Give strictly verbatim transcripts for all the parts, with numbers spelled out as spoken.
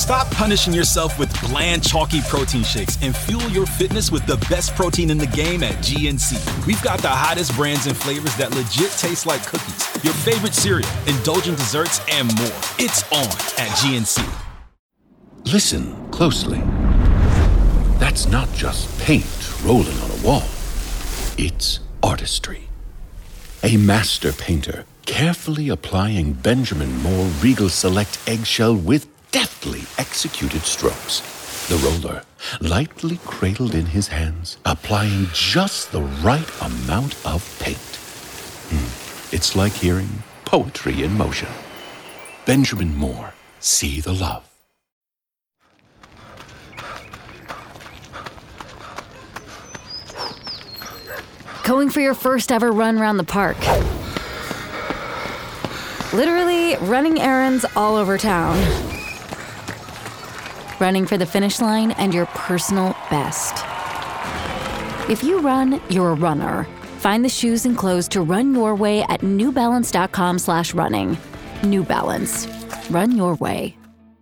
Stop punishing yourself with bland, chalky protein shakes and fuel your fitness with the best protein in the game at G N C. We've got the hottest brands and flavors that legit taste like cookies, your favorite cereal, indulgent desserts, and more. It's on at G N C. Listen closely. That's not just paint rolling on a wall. It's artistry. A master painter carefully applying Benjamin Moore Regal Select eggshell with deftly executed strokes. The roller, lightly cradled in his hands, applying just the right amount of paint. Hmm. It's like hearing poetry in motion. Benjamin Moore, see the love. Going for your first ever run around the park. Literally running errands all over town. Running for the finish line and your personal best. If you run, you're a runner. Find the shoes and clothes to run your way at newbalance.com slash running. New Balance. Run your way.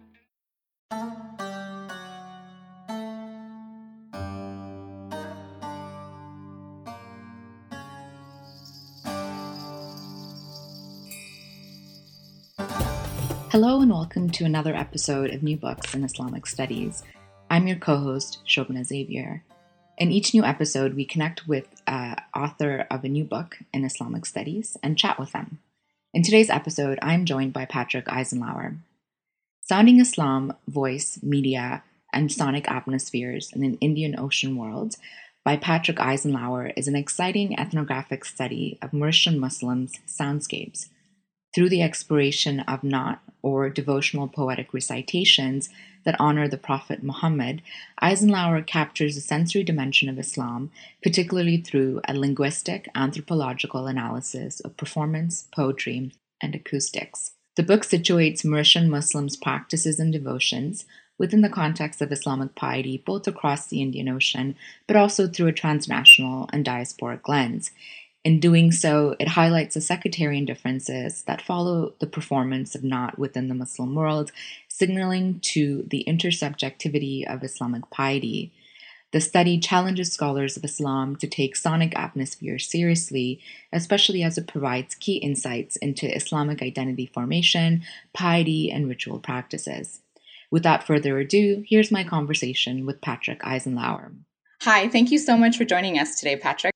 Hello and welcome to another episode of New Books in Islamic Studies. I'm your co-host, Shobna Xavier. In each new episode, we connect with an author of a new book in Islamic Studies and chat with them. In today's episode, I'm joined by Patrick Eisenlower. Sounding Islam, Voice, Media, and Sonic Atmospheres in an Indian Ocean World by Patrick Eisenlower is an exciting ethnographic study of Mauritian Muslims' soundscapes. Through the exploration of Naat, or devotional poetic recitations that honor the Prophet Muhammad, Eisenlower captures the sensory dimension of Islam, particularly through a linguistic, anthropological analysis of performance, poetry, and acoustics. The book situates Mauritian Muslims' practices and devotions within the context of Islamic piety, both across the Indian Ocean, but also through a transnational and diasporic lens. In doing so, it highlights the sectarian differences that follow the performance of Naat within the Muslim world, signaling to the intersubjectivity of Islamic piety. The study challenges scholars of Islam to take sonic atmosphere seriously, especially as it provides key insights into Islamic identity formation, piety, and ritual practices. Without further ado, here's my conversation with Patrick Eisenlower. Hi, thank you so much for joining us today, Patrick.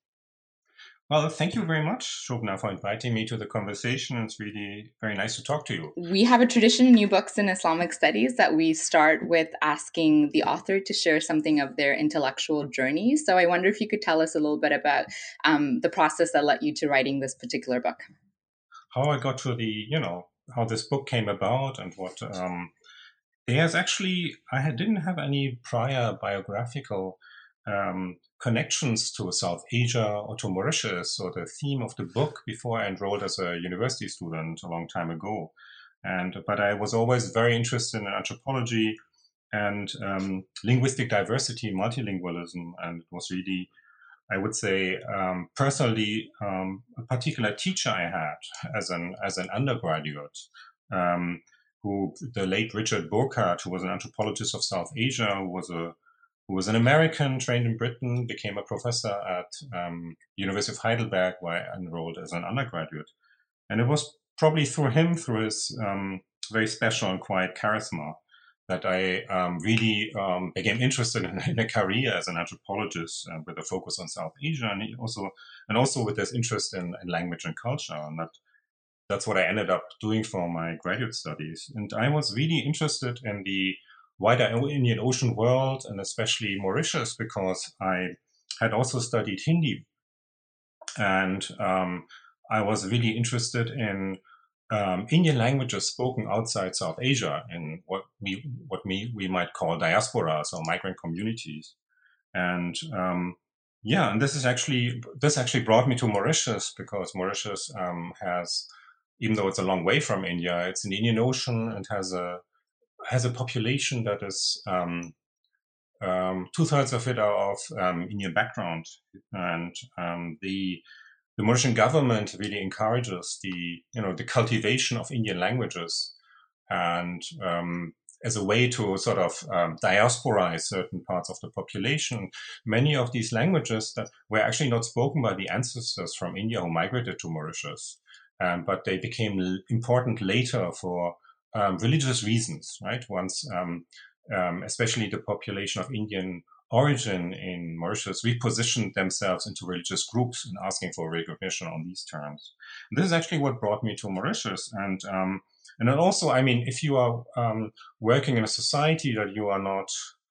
Well, thank you very much, Shobna, for inviting me to the conversation. It's really very nice to talk to you. We have a tradition in New Books in Islamic Studies that we start with asking the author to share something of their intellectual journey. So I wonder if you could tell us a little bit about um, the process that led you to writing this particular book. How I got to the, you know, how this book came about and what, um, there's actually, I had, didn't have any prior biographical um connections to South Asia or to Mauritius or the theme of the book before I enrolled as a university student a long time ago. And but I was always very interested in anthropology and um, linguistic diversity, multilingualism, and it was really, I would say, um, personally, um, a particular teacher I had as an as an undergraduate, um, who the late Richard Burkhardt, who was an anthropologist of South Asia, who was a who was an American, trained in Britain, became a professor at um, University of Heidelberg, where I enrolled as an undergraduate. And it was probably through him, through his um, very special and quiet charisma, that I um, really um, became interested in, in a career as an anthropologist uh, with a focus on South Asia, and also and also with this interest in, in language and culture. And that that's what I ended up doing for my graduate studies. And I was really interested in the wider Indian Ocean world, and especially Mauritius, because I had also studied Hindi. And um, I was really interested in um, Indian languages spoken outside South Asia, in what we what we, we might call diasporas or migrant communities. And um, yeah, and this is actually this actually brought me to Mauritius, because Mauritius um, has, even though it's a long way from India, it's in the Indian Ocean and has a has a population that is um, um, two thirds of it are of um, Indian background, and um, the the Mauritian government really encourages the you know the cultivation of Indian languages, and um, as a way to sort of um, diasporize certain parts of the population. Many of these languages that were actually not spoken by the ancestors from India who migrated to Mauritius, um, but they became l- important later for um, religious reasons, right? Once, um, um, especially the population of Indian origin in Mauritius repositioned themselves into religious groups and asking for recognition on these terms. And this is actually what brought me to Mauritius. And um, and then also, I mean, if you are um, working in a society that you are not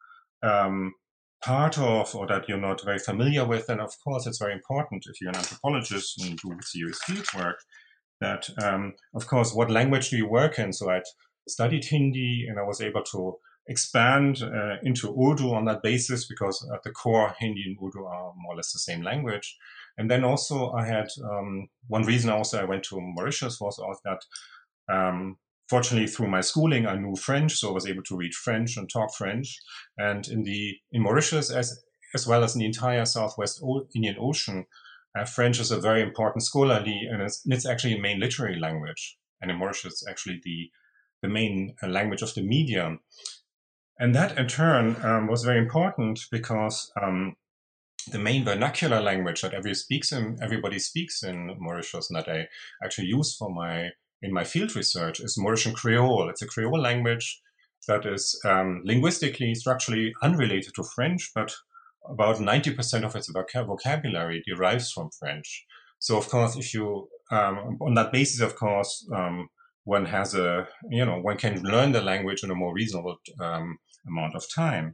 um, part of or that you're not very familiar with, then of course it's very important if you're an anthropologist and do serious field work that, um, of course, what language do you work in? So I studied Hindi and I was able to expand uh, into Urdu on that basis because at the core, Hindi and Urdu are more or less the same language. And then also I had um, one reason also I went to Mauritius was also that um, fortunately through my schooling I knew French, so I was able to read French and talk French. And in the in Mauritius as as well as in the entire Southwest Indian Ocean, uh, French is a very important scholarly and it's, and it's actually a main literary language. And in Mauritius, it's actually the the main uh, language of the media. And that, in turn, um, was very important because um, the main vernacular language that every speaks in, everybody speaks in Mauritius, and that I actually use for my in my field research, is Mauritian Creole. It's a Creole language that is um, linguistically, structurally unrelated to French, but about ninety percent of its voc- vocabulary derives from French. So, of course, if you um, on that basis, of course. Um, one has a, you know, one can learn the language in a more reasonable um, amount of time.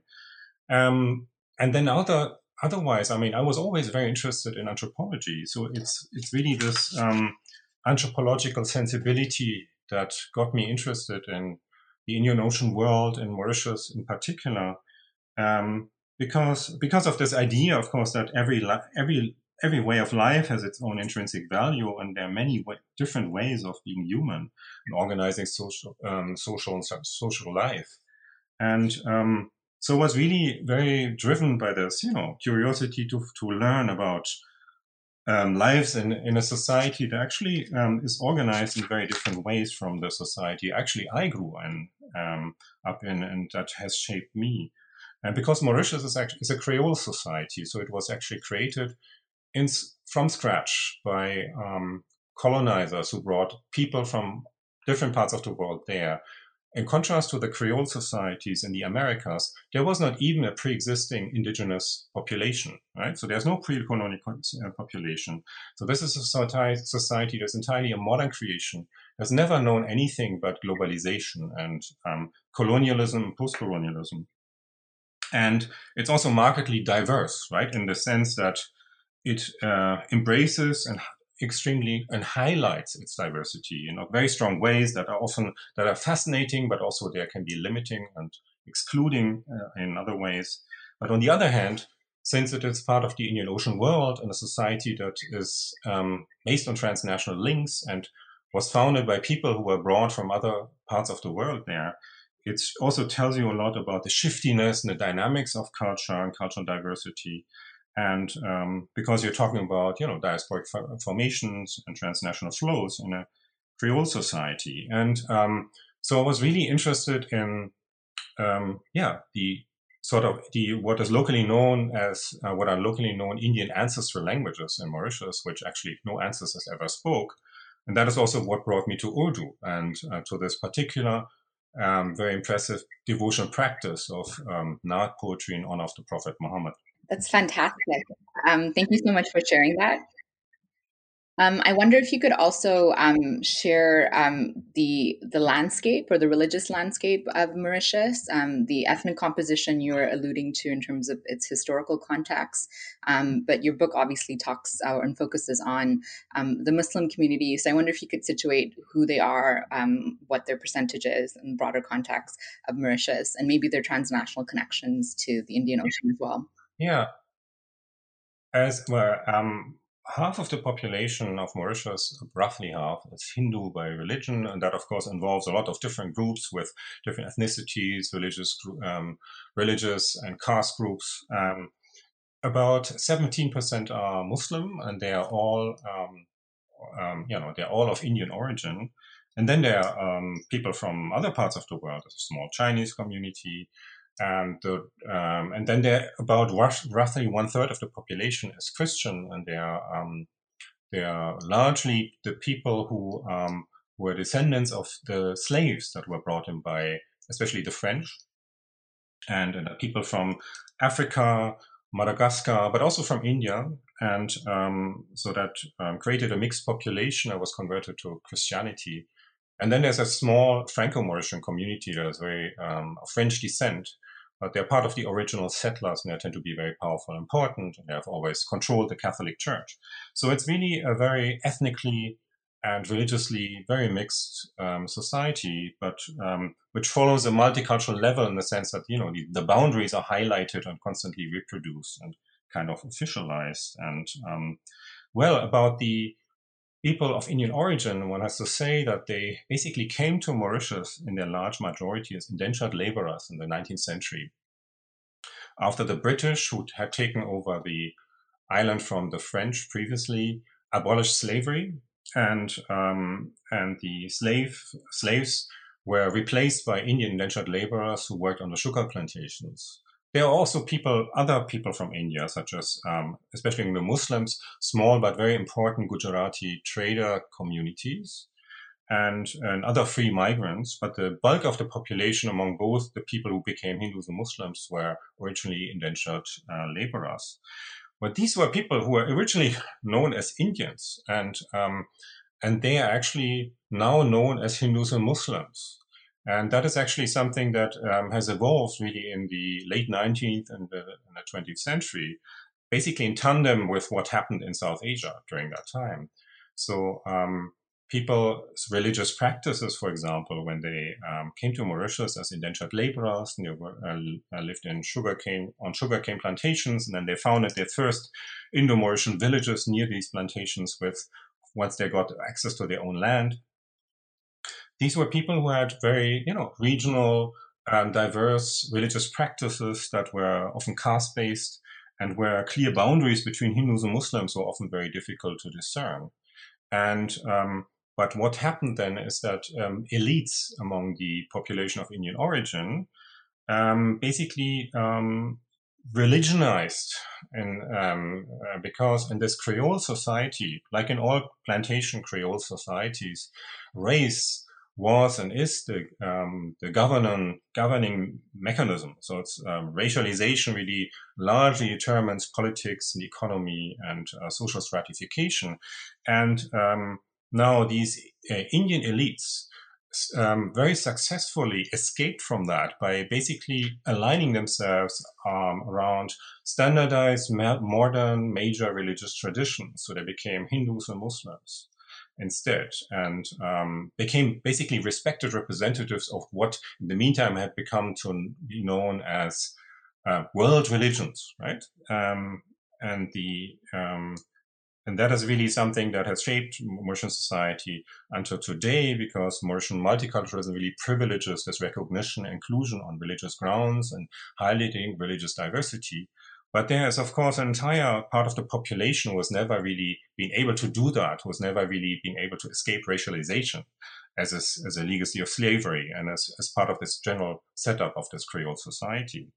Um, and then other, otherwise, I mean, I was always very interested in anthropology. So it's, it's really this um, anthropological sensibility that got me interested in the Indian Ocean world and Mauritius in particular. Um, because, because of this idea, of course, that every, every, every way of life has its own intrinsic value, and there are many w- different ways of being human and organizing social, um, social and social life. And um, so I was really very driven by this, you know, curiosity to to learn about um, lives in, in a society that actually um, is organized in very different ways from the society actually I grew in, um, up in, and that has shaped me. And because Mauritius is actually is a Creole society, so it was actually created in, from scratch by um, colonizers who brought people from different parts of the world there. In contrast to the Creole societies in the Americas, there was not even a pre-existing indigenous population, right? So there's no pre-colonial population. So this is a society that's entirely a modern creation, has never known anything but globalization and um, colonialism and post-colonialism. And it's also markedly diverse, right? In the sense that it uh, embraces and extremely and highlights its diversity in very strong ways that are often that are fascinating, but also there can be limiting and excluding uh, in other ways. But on the other hand, since it is part of the Indian Ocean world and a society that is um, based on transnational links and was founded by people who were brought from other parts of the world there, it also tells you a lot about the shiftiness and the dynamics of culture and cultural diversity. And um, because you're talking about, you know, diasporic formations and transnational flows in a Creole society. And um, so I was really interested in, um, yeah, the sort of the what is locally known as, uh, what are locally known Indian ancestral languages in Mauritius, which actually no ancestors ever spoke. And that is also what brought me to Urdu and uh, to this particular um, very impressive devotional practice of um, Naat poetry in honor of the Prophet Muhammad. That's fantastic. Um, thank you so much for sharing that. Um, I wonder if you could also um, share um, the the landscape or the religious landscape of Mauritius, um, the ethnic composition you were alluding to in terms of its historical context. Um, but your book obviously talks uh, and focuses on um, the Muslim community. So I wonder if you could situate who they are, um, what their percentage is in the broader context of Mauritius, and maybe their transnational connections to the Indian Ocean as well. Yeah. As well, um, half of the population of Mauritius, roughly half, is Hindu by religion, and that, of course, involves a lot of different groups with different ethnicities, religious, um, religious and caste groups. Um, about seventeen percent are Muslim, and they are all, um, um, you know, they're all of Indian origin. and then there are um, people from other parts of the world. There's a small Chinese community, and the, um, and then there about roughly one third of the population is Christian, and they are um, they are largely the people who um, were descendants of the slaves that were brought in by especially the French, and uh, people from Africa, Madagascar, but also from India, and um, so that um, created a mixed population that was converted to Christianity. And then there's a small Franco-Mauritian community that is very um, of French descent, but they're part of the original settlers, and they tend to be very powerful and important, and they have always controlled the Catholic Church. So it's really a very ethnically and religiously very mixed um, society, but um, which follows a multicultural level in the sense that, you know, the, the boundaries are highlighted and constantly reproduced and kind of officialized. And um, well, about the people of Indian origin, one has to say that they basically came to Mauritius in their large majority as indentured laborers in the nineteenth century. After the British, who had taken over the island from the French previously, abolished slavery, and um, and the slave slaves were replaced by Indian indentured laborers who worked on the sugar plantations. There are also people, other people from India, such as, um, especially the Muslims, small but very important Gujarati trader communities, and, and other free migrants. But the bulk of the population among both the people who became Hindus and Muslims were originally indentured uh, laborers. But these were people who were originally known as Indians, and um, and they are actually now known as Hindus and Muslims. And that is actually something that um, has evolved really in the late nineteenth and the, and the twentieth century, basically in tandem with what happened in South Asia during that time. So um, people's religious practices, for example, when they um, came to Mauritius as indentured laborers, and they were, uh, lived in sugarcane on sugarcane plantations, and then they founded their first Indo-Mauritian villages near these plantations with once they got access to their own land. These were people who had very, you know, regional and diverse religious practices that were often caste-based, and where clear boundaries between Hindus and Muslims were often very difficult to discern. And um, but what happened then is that um, elites among the population of Indian origin um, basically um, religionized, and um, uh, because in this Creole society, like in all plantation Creole societies, race was and is the um, the governing governing mechanism. So it's um, racialization really largely determines politics and economy and uh, social stratification. And um, now these uh, Indian elites um, very successfully escaped from that by basically aligning themselves um, around standardized modern major religious traditions. So they became Hindus and Muslims instead, and um, became basically respected representatives of what in the meantime had become to be known as uh, world religions, right? Um, and the um, and that is really something that has shaped Mauritian society until today, because Mauritian multiculturalism really privileges this recognition and inclusion on religious grounds and highlighting religious diversity. But there is, of course, an entire part of the population who has never really been able to do that, who has never really been able to escape racialization as a, as a legacy of slavery and as, as part of this general setup of this Creole society.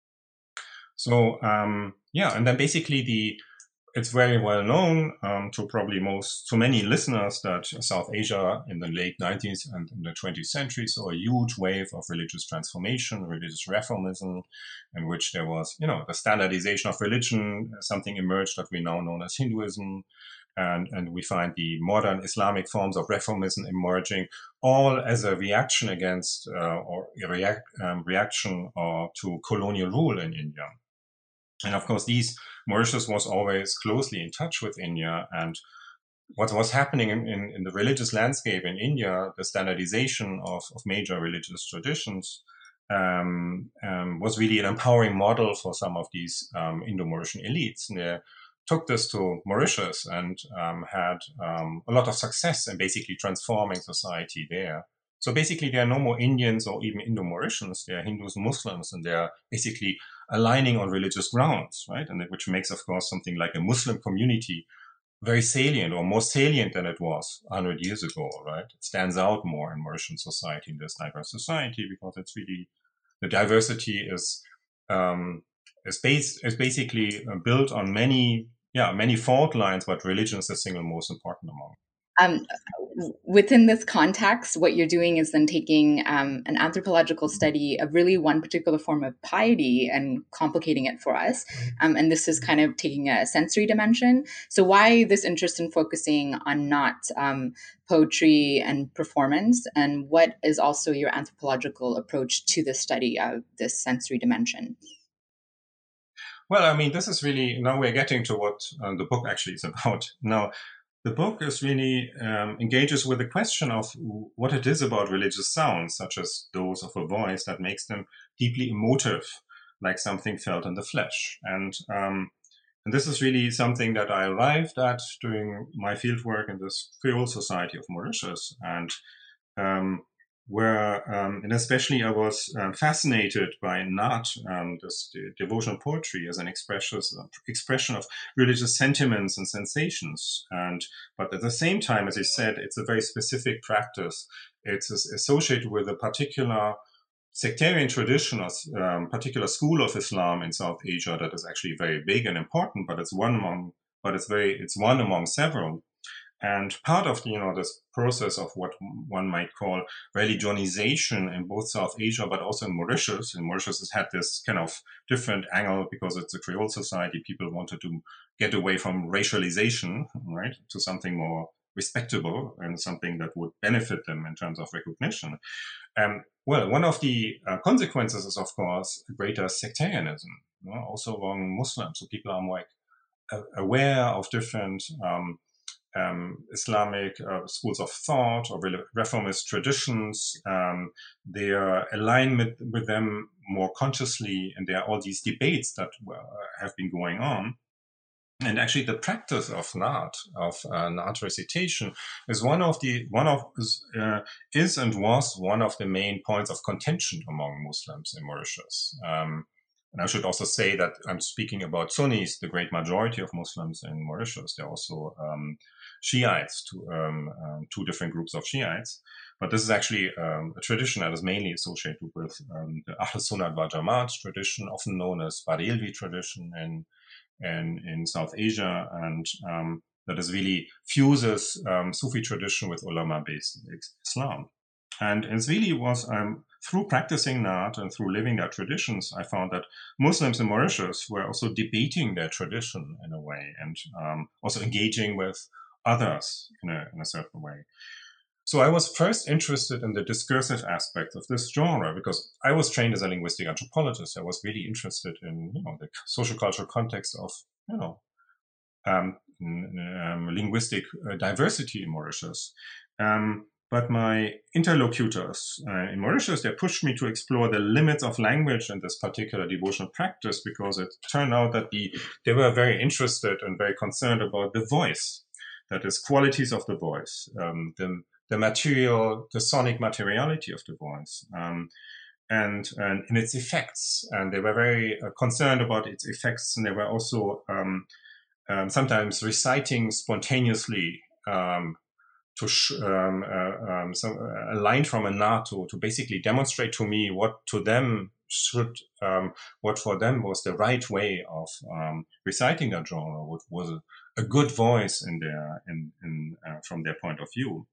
So, um, yeah, and then basically the it's very well known um, to probably most, to many listeners, that South Asia in the late nineteenth and in the twentieth century saw a huge wave of religious transformation, religious reformism, in which there was, you know, the standardization of religion, something emerged that we now know as Hinduism, and, and we find the modern Islamic forms of reformism emerging, all as a reaction against uh, or a react, um, reaction uh, to colonial rule in India. And of course, these Mauritius was always closely in touch with India, and what was happening in, in, in the religious landscape in India, the standardization of, of major religious traditions, um, um, was really an empowering model for some of these um, Indo-Mauritian elites. And they took this to Mauritius and um, had um, a lot of success in basically transforming society there. So basically, there are no more Indians or even Indo-Mauritians. They are Hindus and Muslims, and they are basically aligning on religious grounds, right? And which makes, of course, something like a Muslim community very salient, or more salient than it was one hundred years ago, right? It stands out more in Mauritian society, in this diverse society, because it's really, the diversity is um, is based is basically built on many yeah many fault lines, but religion is the single most important among. Um, within this context, what you're doing is then taking um, an anthropological study of really one particular form of piety and complicating it for us. Um, and this is kind of taking a sensory dimension. So why this interest in focusing on not um, poetry and performance? And what is also your anthropological approach to the study of this sensory dimension? Well, I mean, this is really, now we're getting to what uh, the book actually is about. Now, the book is really um, engages with the question of what it is about religious sounds, such as those of a voice, that makes them deeply emotive, like something felt in the flesh. And um, and this is really something that I arrived at doing my fieldwork in this Creole Society of Mauritius, and um, where, um, and especially I was um, fascinated by Naat, um, this de- devotional poetry, as an expression, expression of religious sentiments and sensations. And but at the same time, as I said, it's a very specific practice. It's associated with a particular sectarian tradition, or um, particular school of Islam in South Asia that is actually very big and important, but it's one among, but it's very, it's one among several. And part of, you know, this process of what one might call religionization in both South Asia, but also in Mauritius, and Mauritius has had this kind of different angle because it's a Creole society. People wanted to get away from racialization, right, to something more respectable and something that would benefit them in terms of recognition. Um, well, one of the uh, consequences is, of course, greater sectarianism, you know, also among Muslims. So people are more uh, aware of different um, Um, Islamic uh, schools of thought or reformist traditions. Um, they are aligned with, with them more consciously, and there are all these debates that uh, have been going on. And actually, the practice of Naat, of uh, Naat recitation, is one of the one of uh, is and was one of the main points of contention among Muslims in Mauritius. Um, And I should also say that I'm speaking about Sunnis, the great majority of Muslims in Mauritius. There are also um, Shiites, two, um, um, two different groups of Shiites. But this is actually um, a tradition that is mainly associated with um, the Ahl Sunnat wal Jamaat tradition, often known as Barelvi tradition in, in, in South Asia, and um, that is really fuses um, Sufi tradition with ulama-based Islam. And it really was um, through practicing Naat and through living their traditions, I found that Muslims in Mauritius were also debating their tradition in a way, and um, also engaging with others in a, in a certain way. So I was first interested in the discursive aspect of this genre because I was trained as a linguistic anthropologist. I was really interested in, you know, the social cultural context of, you know, um, um, linguistic uh, diversity in Mauritius. Um, But my interlocutors uh, in Mauritius, they pushed me to explore the limits of language in this particular devotional practice because it turned out that the, they were very interested and very concerned about the voice, that is, qualities of the voice, um, the, the material, the sonic materiality of the voice, um, and, and, and its effects. And they were very uh, concerned about its effects, and they were also um, um, sometimes reciting spontaneously um, to sh- um, uh, um, some, a line from a Naat to, to basically demonstrate to me what to them should, um, what for them was the right way of um, reciting that genre, what was a, a good voice in their, in, in uh, from their point of view.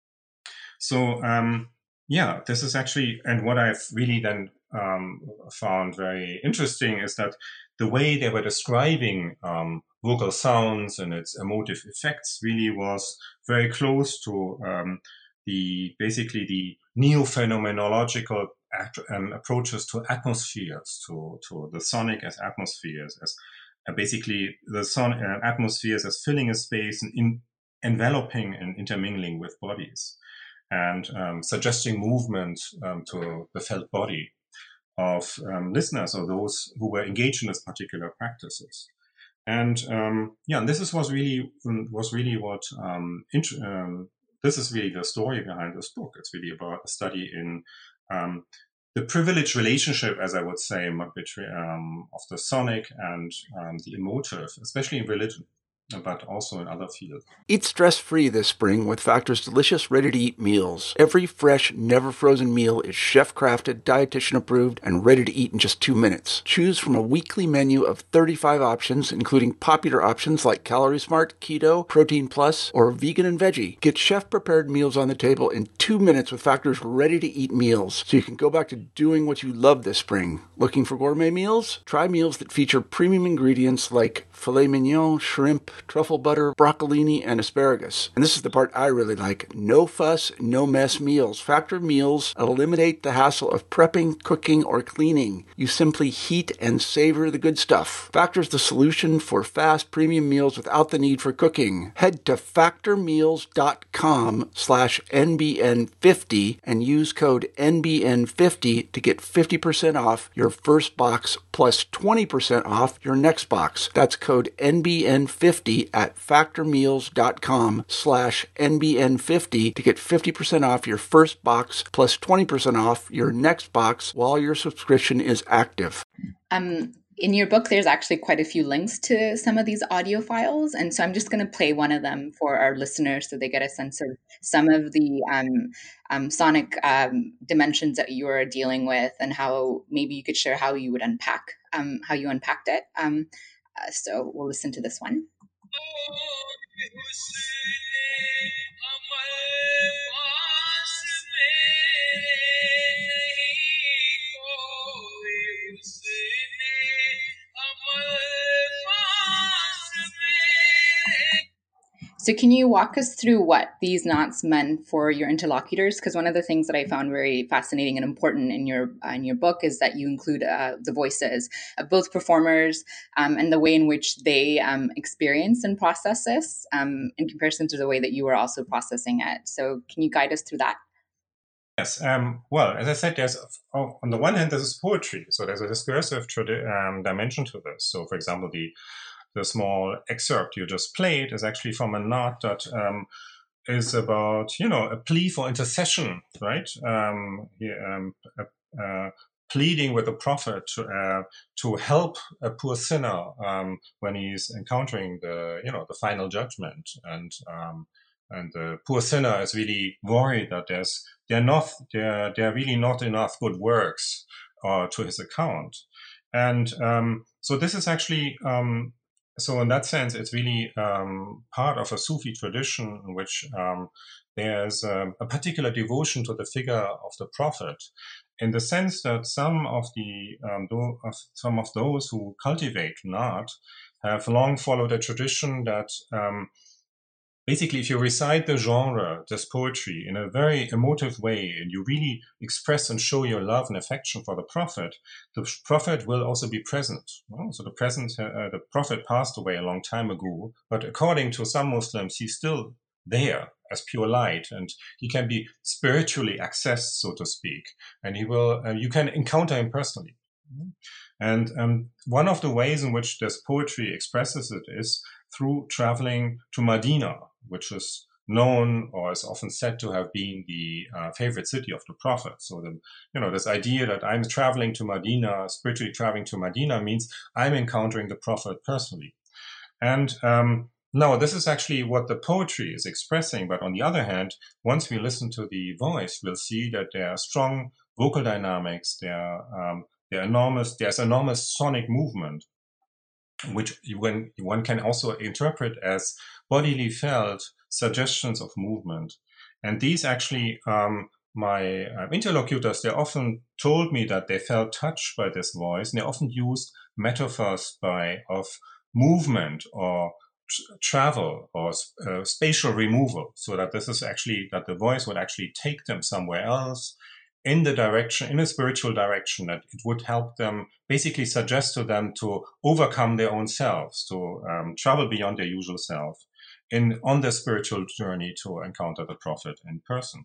So um, yeah, this is actually, and what I've really then um, found very interesting is that the way they were describing um, vocal sounds and its emotive effects really was very close to um, the basically the neo-phenomenological um, approaches to atmospheres, to, to the sonic as atmospheres, as uh, basically the son uh, atmospheres as filling a space and in, enveloping and intermingling with bodies, and um, suggesting movement um, to the felt body of um, listeners or those who were engaged in this particular practices. And um, yeah, and this is was really was really what um, int- um, this is really the story behind this book. It's really about a study in um, the privileged relationship, as I would say, between um, of the sonic and um, the emotive, especially in religion. but also in other fields. Eat stress-free this spring with Factor's delicious, ready-to-eat meals. Every fresh, never-frozen meal is chef-crafted, dietitian-approved, and ready to eat in just two minutes. Choose from a weekly menu of thirty-five options, including popular options like Calorie Smart, Keto, Protein Plus, or Vegan and Veggie. Get chef-prepared meals on the table in two minutes with Factor's ready-to-eat meals, so you can go back to doing what you love this spring. Looking for gourmet meals? Try meals that feature premium ingredients like filet mignon, shrimp, truffle butter, broccolini, and asparagus. And this is the part I really like. No fuss, no mess meals. Factor meals eliminate the hassle of prepping, cooking, or cleaning. You simply heat and savor the good stuff. Factor's the solution for fast premium meals without the need for cooking. Head to factormeals.com slash NBN50 and use code N B N fifty to get fifty percent off your first box plus twenty percent off your next box. That's code N B N fifty at factormeals.com slash NBN50 to get fifty percent off your first box plus twenty percent off your next box while your subscription is active. Um, in your book, there's actually quite a few links to some of these audio files. And so I'm just going to play one of them for our listeners so they get a sense of some of the um, um, sonic um, dimensions that you are dealing with and how maybe you could share how you would unpack, um, how you unpacked it. Um, uh, so we'll listen to this one. So can you walk us through what these knots meant for your interlocutors? Because one of the things that I found very fascinating and important in your uh, in your book is that you include uh, the voices of both performers um, and the way in which they um, experience and process this um, in comparison to the way that you were also processing it. So can you guide us through that? Yes. Um, well, as I said, there's oh, on the one hand, there's poetry. So there's a discursive tradi- um, dimension to this. So, for example, the The small excerpt you just played is actually from a knot that um, is about, you know, a plea for intercession, right? Um, um, uh, uh, pleading with the prophet to, uh, to help a poor sinner um, when he's encountering the, you know, the final judgment, and um, and the poor sinner is really worried that there's they're not there there are really not enough good works uh, to his account, and um, so this is actually. Um, So in that sense, it's really um, part of a Sufi tradition in which um, there's um, a particular devotion to the figure of the prophet, in the sense that some of the um, do, of some of those who cultivate Naat have long followed a tradition that um, basically, if you recite the genre, this poetry, in a very emotive way, and you really express and show your love and affection for the prophet, the prophet will also be present. So the present, uh, the prophet passed away a long time ago, but according to some Muslims, he's still there as pure light, and he can be spiritually accessed, so to speak, and he will. Uh, you can encounter him personally. And um, one of the ways in which this poetry expresses it is through traveling to Medina, which is known or is often said to have been the uh, favorite city of the Prophet. So, the, you know, this idea that I'm traveling to Medina, spiritually traveling to Medina, means I'm encountering the Prophet personally. And um, no, this is actually what the poetry is expressing. But on the other hand, once we listen to the voice, we'll see that there are strong vocal dynamics. There are, um, there are enormous, there's enormous sonic movement, which when one can also interpret as bodily felt suggestions of movement. And these actually, um, my uh, interlocutors, they often told me that they felt touched by this voice, and they often used metaphors by of movement or tr- travel or uh, spatial removal, so that this is actually, that the voice would actually take them somewhere else, in the direction, in a spiritual direction, that it would help them, basically suggest to them to overcome their own selves, to um, travel beyond their usual self, in on their spiritual journey to encounter the prophet in person.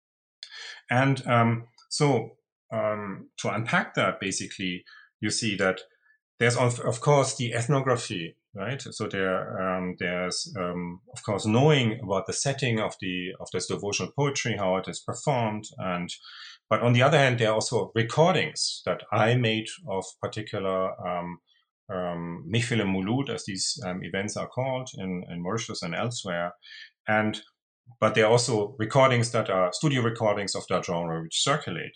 And um, so um, to unpack that, basically, you see that there's, of, of course, the ethnography, right? So there, um, there's, um, of course, knowing about the setting of the of this devotional poetry, how it is performed, and but on the other hand, there are also recordings that I made of particular um, um, Mehfil Mulut, as these um, events are called in, in Mauritius and elsewhere. And but there are also recordings that are studio recordings of that genre which circulate.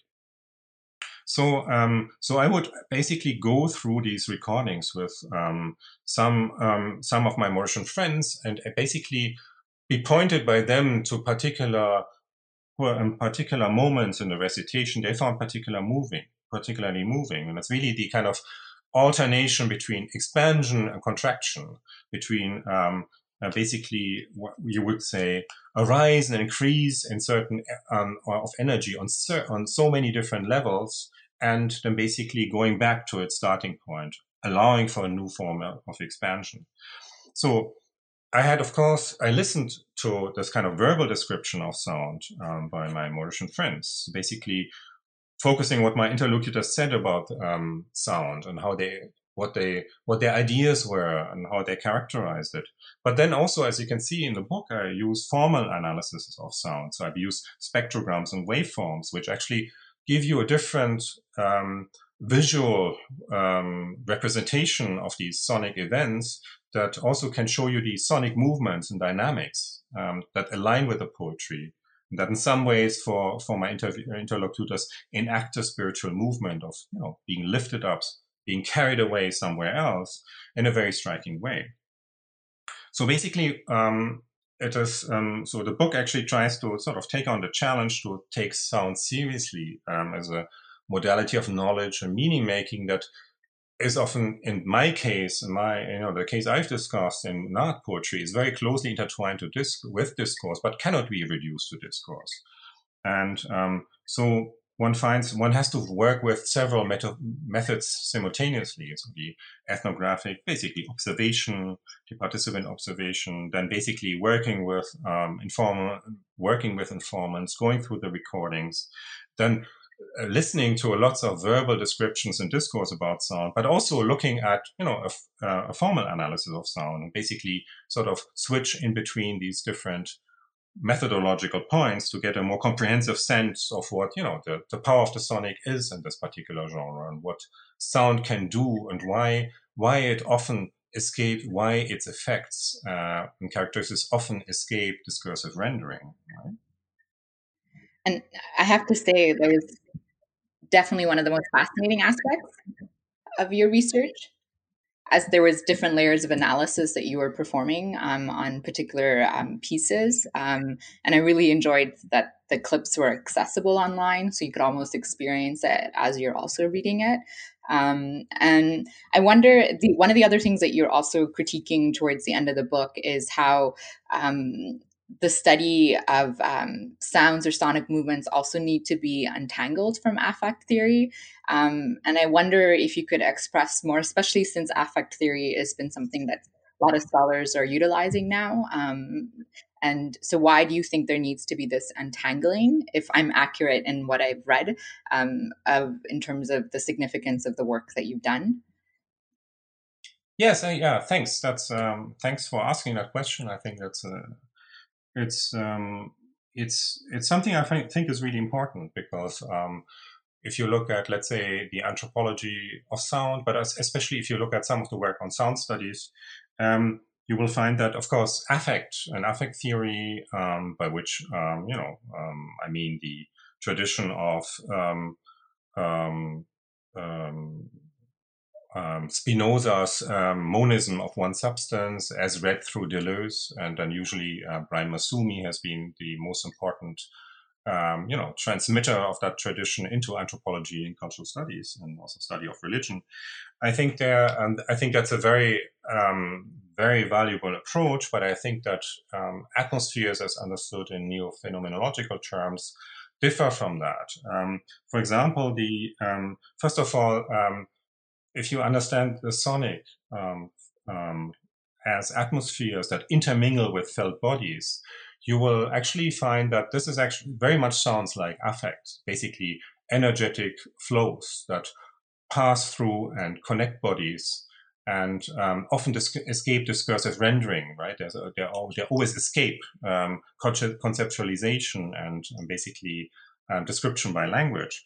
So, um, so I would basically go through these recordings with um, some um, some of my Mauritian friends, and basically be pointed by them to particular um, particular moments in the recitation they found particular moving, particularly moving, and it's really the kind of alternation between expansion and contraction, between um, uh, basically what you would say a rise and increase in certain um, of energy on on so many different levels, and then basically going back to its starting point, allowing for a new form of expansion. So I had, of course, I listened to this kind of verbal description of sound um, by my Mauritian friends, basically focusing what my interlocutors said about um, sound and how they, what they, what their ideas were and how they characterized it. But then also, as you can see in the book, I use formal analysis of sound. So I've used spectrograms and waveforms, which actually give you a different um, visual um, representation of these sonic events that also can show you the sonic movements and dynamics um, that align with the poetry. And that in some ways for, for my inter- interlocutors enact a spiritual movement of, you know, being lifted up, being carried away somewhere else in a very striking way. So basically, um, it is, um, so the book actually tries to sort of take on the challenge to take sound seriously um, as a modality of knowledge and meaning making that is often, in my case, in my, you know, the case I've discussed in Nahuatl poetry is very closely intertwined to disc- with discourse, but cannot be reduced to discourse. And um, so one finds one has to work with several meta- methods simultaneously. So the ethnographic, basically observation, the participant observation, then basically working with um, informal, working with informants, going through the recordings, then Uh, listening to lots of verbal descriptions and discourse about sound, but also looking at, you know, a, uh, a formal analysis of sound and basically sort of switch in between these different methodological points to get a more comprehensive sense of what, you know, the, the power of the sonic is in this particular genre and what sound can do and why, why it often escape, why its effects uh, and characteristics often escape discursive rendering, right? And I have to say, that was definitely one of the most fascinating aspects of your research, as there was different layers of analysis that you were performing um, on particular um, pieces. Um, and I really enjoyed that the clips were accessible online, so you could almost experience it as you're also reading it. Um, and I wonder, the, one of the other things that you're also critiquing towards the end of the book is how um, the study of um, sounds or sonic movements also need to be untangled from affect theory. Um, and I wonder if you could express more, especially since affect theory has been something that a lot of scholars are utilizing now. Um, and so why do you think there needs to be this untangling, if I'm accurate in what I've read, um, of in terms of the significance of the work that you've done? Yes, uh, yeah, thanks. That's um, thanks for asking that question. I think that's a It's um, it's it's something I think, think is really important because um, if you look at, let's say, the anthropology of sound, but as, especially if you look at some of the work on sound studies, um, you will find that, of course, affect and affect theory, um, by which um, you know, um, I mean the tradition of um, um, um, Um, Spinoza's um, monism of one substance as read through Deleuze, and then usually uh, Brian Massumi has been the most important, um, you know, transmitter of that tradition into anthropology and cultural studies and also study of religion. I think there, and I think that's a very, um, very valuable approach. But I think that um, atmospheres, as understood in neo-phenomenological terms, differ from that. Um, for example, the um, first of all. Um, If you understand the sonic um, um, as atmospheres that intermingle with felt bodies, you will actually find that this is actually very much sounds like affect, basically energetic flows that pass through and connect bodies and um, often dis- escape discursive rendering, right? There's a, they're, all, they're always escape um, conceptualization and um, basically um, description by language.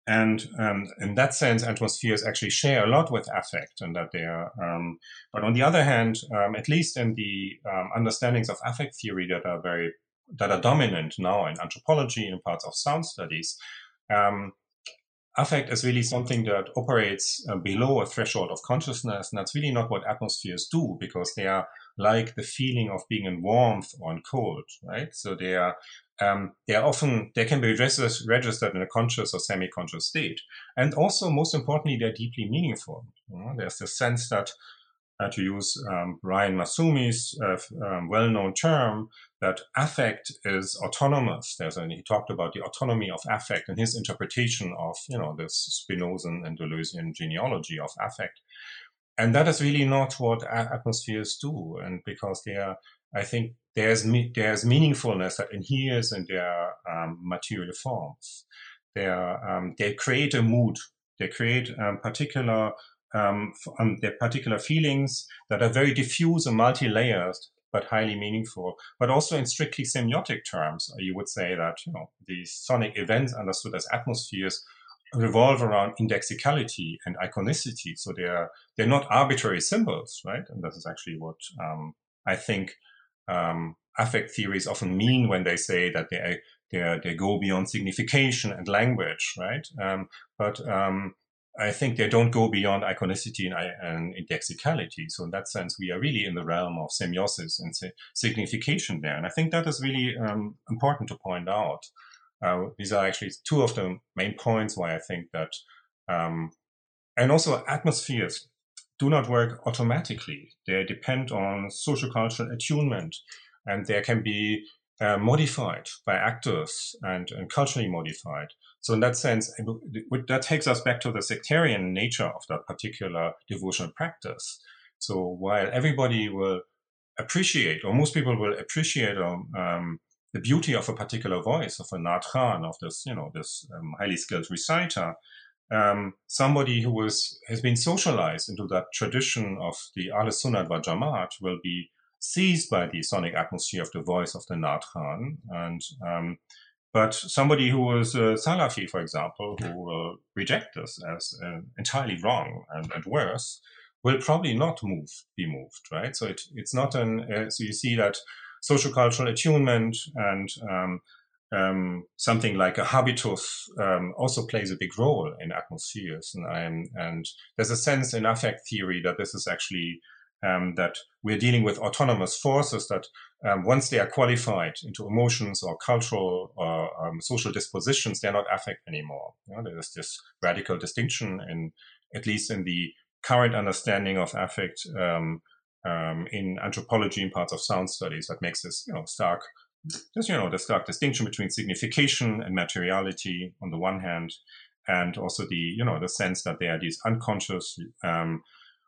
And um, in that sense, atmospheres actually share a lot with affect, and that they are. Um, but on the other hand, um, at least in the um, understandings of affect theory that are very that are dominant now in anthropology and parts of sound studies, um, affect is really something that operates uh, below a threshold of consciousness, and that's really not what atmospheres do, because they are like the feeling of being in warmth or in cold, right? So they are. Um, they are often, they can be registered, registered in a conscious or semi-conscious state. And also, most importantly, they're deeply meaningful. You know, there's this sense that, uh, to use um, Ryan Masumi's uh, um, well-known term, that affect is autonomous. There's a, he talked about the autonomy of affect in his interpretation of, you know, this Spinozan and Deleuzian genealogy of affect. And that is really not what atmospheres do. And because they are, I think, There's there's meaningfulness that inheres in their um, material forms. They are, um, they create a mood. They create um, particular um, um, their particular feelings that are very diffuse and multi-layered, but highly meaningful. But also in strictly semiotic terms, you would say that, you know, these sonic events understood as atmospheres revolve around indexicality and iconicity. So they are they're not arbitrary symbols, right? And this is actually what um, I think. Um, affect theories often mean when they say that they they they go beyond signification and language, right? Um, but um, I think they don't go beyond iconicity and, and indexicality. So in that sense, we are really in the realm of semiosis and signification there. And I think that is really um, important to point out. Uh, these are actually two of the main points why I think that, um, and also atmospheres do not work automatically. They depend on social cultural attunement, and they can be uh, modified by actors and, and culturally modified. So in that sense, that takes us back to the sectarian nature of that particular devotional practice. So while everybody will appreciate, or most people will appreciate um, um, the beauty of a particular voice, of a Naat Khan, of this, you know, this um, highly skilled reciter, Um, somebody who was, has been socialized into that tradition of the Ahl Sunnat wal Jamaat will be seized by the sonic atmosphere of the voice of the Naat Khan. And, um, but somebody who was a Salafi, for example, who will reject this as uh, entirely wrong and, and worse, will probably not move, be moved, right? So it, it's not an, uh, so you see that social cultural attunement and, um, Um, something like a habitus um, also plays a big role in atmospheres. And, I'm, and there's a sense in affect theory that this is actually, um, that we're dealing with autonomous forces that um, once they are qualified into emotions or cultural or um, social dispositions, they're not affect anymore. You know, there's this radical distinction, in, at least in the current understanding of affect um, um, in anthropology and parts of sound studies, that makes this, you know, stark There's, you know, the stark distinction between signification and materiality on the one hand, and also the, you know, the sense that there are these unconscious, um,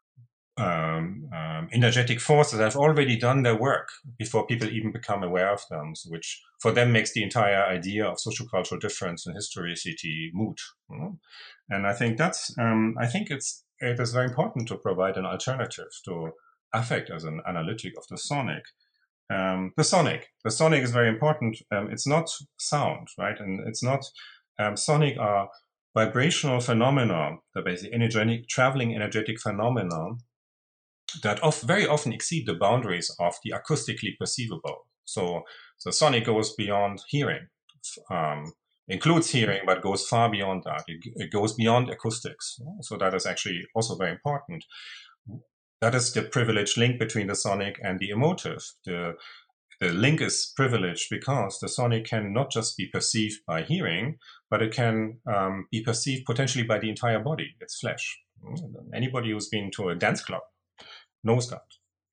um, um, energetic forces that have already done their work before people even become aware of them, so which for them makes the entire idea of social cultural difference and historicity moot. You know? And I think that's, um, I think it's, it is very important to provide an alternative to affect as an analytic of the sonic. Um, the sonic. The sonic is very important. Um, it's not sound, right? And it's not, um, sonic are vibrational phenomena, they're basically energetic, traveling energetic phenomena that of, very often exceed the boundaries of the acoustically perceivable. So, so sonic goes beyond hearing, um, includes hearing, but goes far beyond that. It, it goes beyond acoustics. So that is actually also very important. That is the privileged link between the sonic and the emotive. The, the link is privileged because the sonic can not just be perceived by hearing, but it can um, be perceived potentially by the entire body, its flesh. Anybody who's been to a dance club knows that.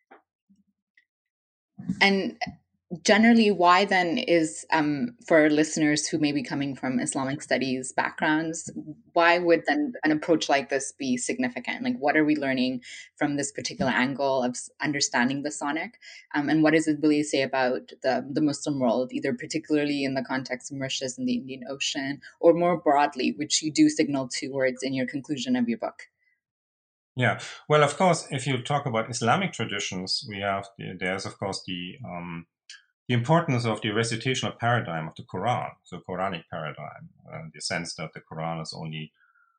And generally, why then is, um, for listeners who may be coming from Islamic studies backgrounds, why would then an approach like this be significant? Like, what are we learning from this particular angle of understanding the sonic? Um, and what does it really say about the, the Muslim world, either particularly in the context of Mauritius and the Indian Ocean, or more broadly, which you do signal towards in your conclusion of your book? Yeah, well, of course, if you talk about Islamic traditions, we have, the, there's, of course, the... Um, the importance of the recitational paradigm of the Quran, the Quranic paradigm, uh, the sense that the Quran is only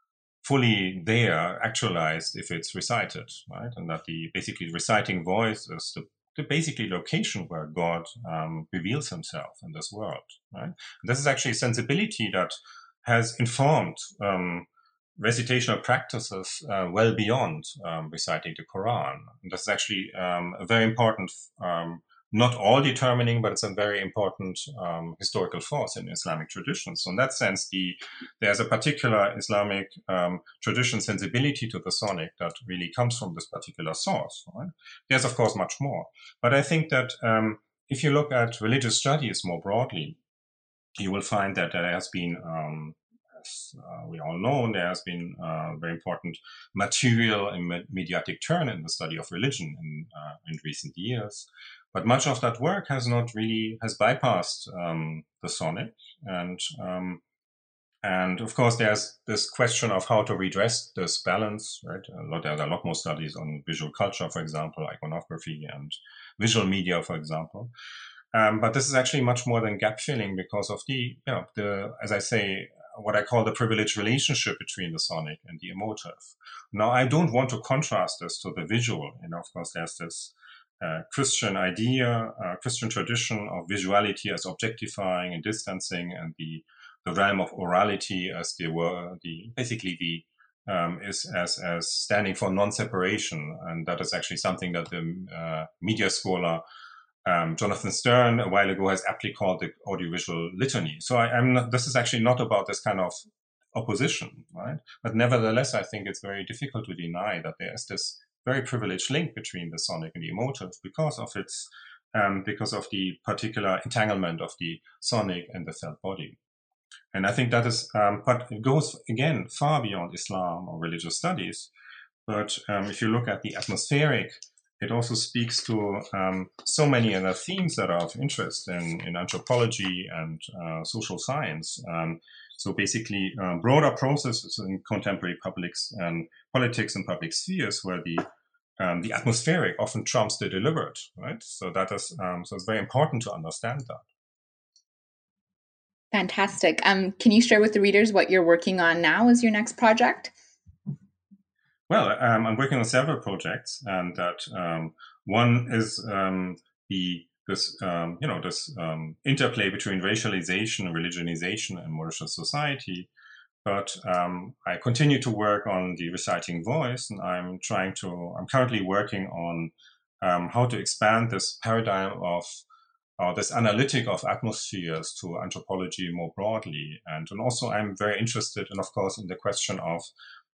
fully there, actualized, if it's recited, right? And that the basically reciting voice is the, the basically location where God um, reveals himself in this world, right? And this is actually a sensibility that has informed um, recitational practices uh, well beyond um, reciting the Quran. And this is actually um, a very important, um, not all determining, but it's a very important um, historical force in Islamic traditions. So in that sense, the there's a particular Islamic um, tradition sensibility to the sonic that really comes from this particular source. Right? There's, of course, much more. But I think that um, if you look at religious studies more broadly, you will find that there has been um, as uh, we all know, there has been a uh, very important material and me- mediatic turn in the study of religion in, uh, in recent years. But much of that work has not really, has bypassed um, the sonic. And, um, and of course, there's this question of how to redress this balance, right? A lot, there's a lot more studies on visual culture, for example, iconography and visual media, for example. Um, but this is actually much more than gap filling because of the, you know, the, as I say, what I call the privileged relationship between the sonic and the emotive. Now, I don't want to contrast this to the visual. You know, of course, there's this uh, Christian idea, uh, Christian tradition of visuality as objectifying and distancing, and the the realm of orality as the were the basically the um, is as as standing for non-separation, and that is actually something that the uh, media scholar Um, Jonathan Stern a while ago has aptly called the audiovisual litany. So I, I'm not, this is actually not about this kind of opposition, right? But nevertheless, I think it's very difficult to deny that there is this very privileged link between the sonic and the emotive because of its, um, because of the particular entanglement of the sonic and the felt body. And I think that is, um, but it goes again far beyond Islam or religious studies. But um, if you look at the atmospheric, it also speaks to um, so many other themes that are of interest in, in anthropology and uh, social science. Um, so basically, uh, broader processes in contemporary publics and politics and public spheres, where the um, the atmospheric often trumps the deliberate, right? So that is um, so it's very important to understand that. Fantastic. Um, can you share with the readers what you're working on now as your next project? Well, um, I'm working on several projects, and that um, one is um, the this um, you know this um, interplay between racialization, religionization, and Mauritius society. But um, I continue to work on the reciting voice, and I'm trying to. I'm currently working on um, how to expand this paradigm of uh, this analytic of atmospheres to anthropology more broadly, and and also I'm very interested, in, of course, in the question of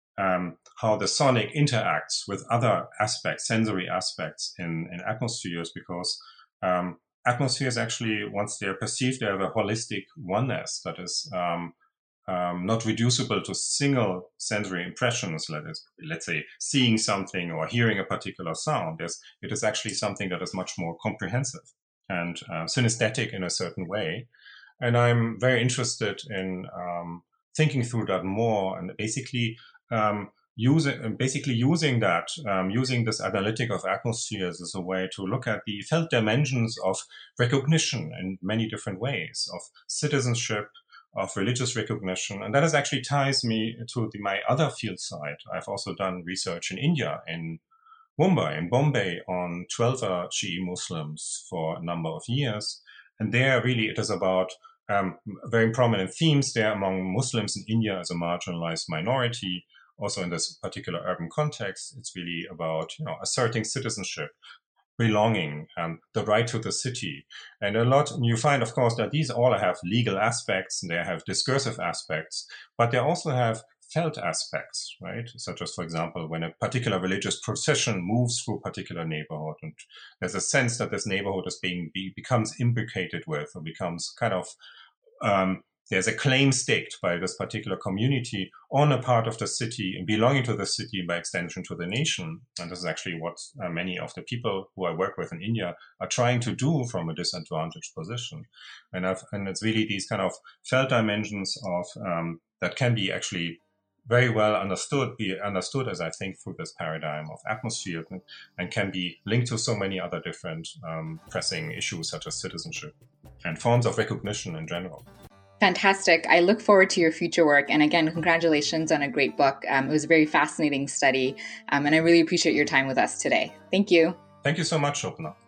Um, how the sonic interacts with other aspects, sensory aspects in, in atmospheres, because um, atmospheres actually, once they're perceived, they have a holistic oneness that is um, um, not reducible to single sensory impressions, let us, let's say seeing something or hearing a particular sound. There's, it is actually something that is much more comprehensive and uh, synesthetic in a certain way. And I'm very interested in um, thinking through that more, and basically Um, using basically using that, um, using this analytic of atmospheres as a way to look at the felt dimensions of recognition in many different ways, of citizenship, of religious recognition. And that is actually ties me to the, my other field side. I've also done research in India, in Mumbai, in Bombay, on Twelver Shi'i Muslims for a number of years. And there really it is about um, very prominent themes there among Muslims in India as a marginalized minority. Also in this particular urban context, it's really about, you know, asserting citizenship, belonging, um, the right to the city. And a lot, and you find, of course, that these all have legal aspects, and they have discursive aspects, but they also have felt aspects, right? Such as, for example, when a particular religious procession moves through a particular neighborhood, and there's a sense that this neighborhood is being, be, becomes imbricated with, or becomes kind of, um, there's a claim staked by this particular community on a part of the city and belonging to the city, by extension to the nation. And this is actually what uh, many of the people who I work with in India are trying to do from a disadvantaged position. And, I've, and it's really these kind of felt dimensions of um, that can be actually very well understood, be understood as I think through this paradigm of atmosphere, and, and can be linked to so many other different um, pressing issues such as citizenship and forms of recognition in general. Fantastic. I look forward to your future work. And again, congratulations on a great book. Um, it was a very fascinating study. Um, and I really appreciate your time with us today. Thank you. Thank you so much, Shobna.